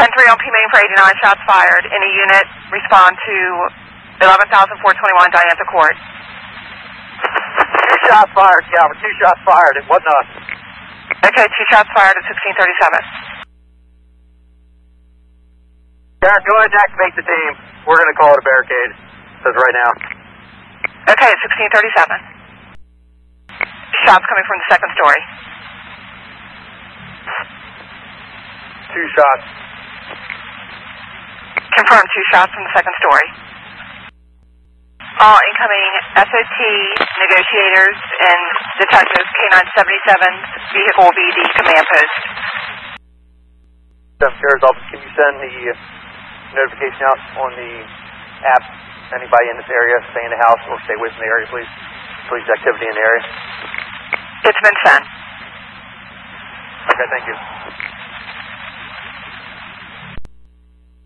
10-3 on P Main for 89, shots fired. Any unit respond to 11,421 Diantha Court. 2 shots fired, Calvin. 2 shots fired. It wasn't us. Okay, 2 shots fired at 1637. Karen, go ahead and activate the team. We're going to call it a barricade. Says right now. Okay, at 1637. Shots coming from the second story. 2 shots. Confirmed 2 shots from the second story. All incoming SOT negotiators and detectives, K-977's vehicle will be the command post. Sheriff's Office, can you send the notification out on the app? Anybody in this area, stay in the house or stay away from the area, please. Police activity in the area. It's been sent. Okay, thank you.